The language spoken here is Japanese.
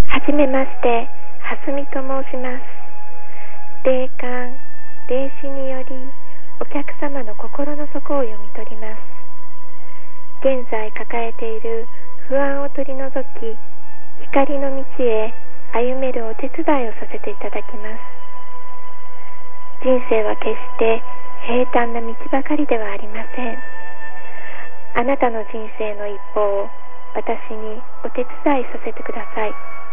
はじめまして、はすみと申します。霊感、霊視によりお客様の心の底を読み取ります。現在抱えている不安を取り除き、光の道へ歩めるお手伝いをさせていただきます。人生は決して平坦な道ばかりではありません。あなたの人生の一歩を私にお手伝いさせてください。